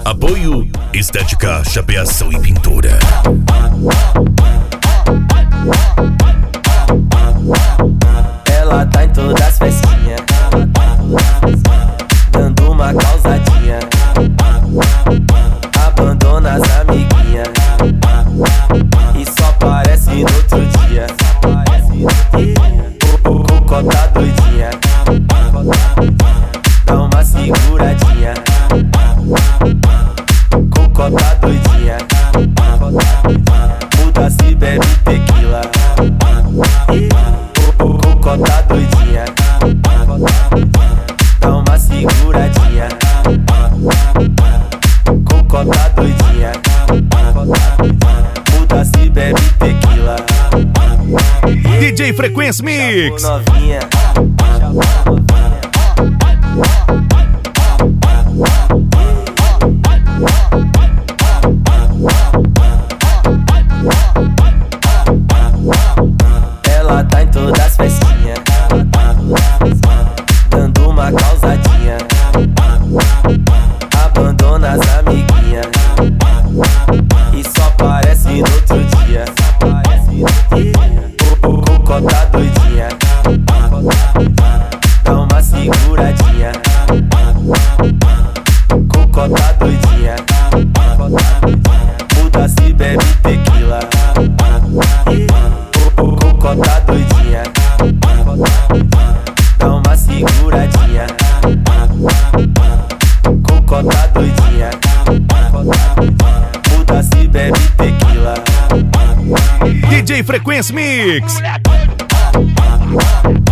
Apoio Estética, Chapeação e Pintura. Ela tá em todas as festinhas, dando uma causadinha. Abandona as amiguinhas e só aparece no outro dia. Cocota doidinha, dá uma seguradinha. Cocota doidinha, muda se bebe tequila. Cocota doidinha, dá uma seguradinha. Cocota doidinha, muda se bebe tequila. DJ Frequência Mix. Novinha. Ela tá em todas as festinhas, dando uma causadinha. Abandona as amiguinhas e só aparece no outro dia. Cocota doidinha, dá uma seguradinha. Cocota doidinha, muda se bebe tequila. Cocota doidinha, dá uma seguradinha. Cocota doidinha, muda se bebe tequila. DJ Frequência Mix.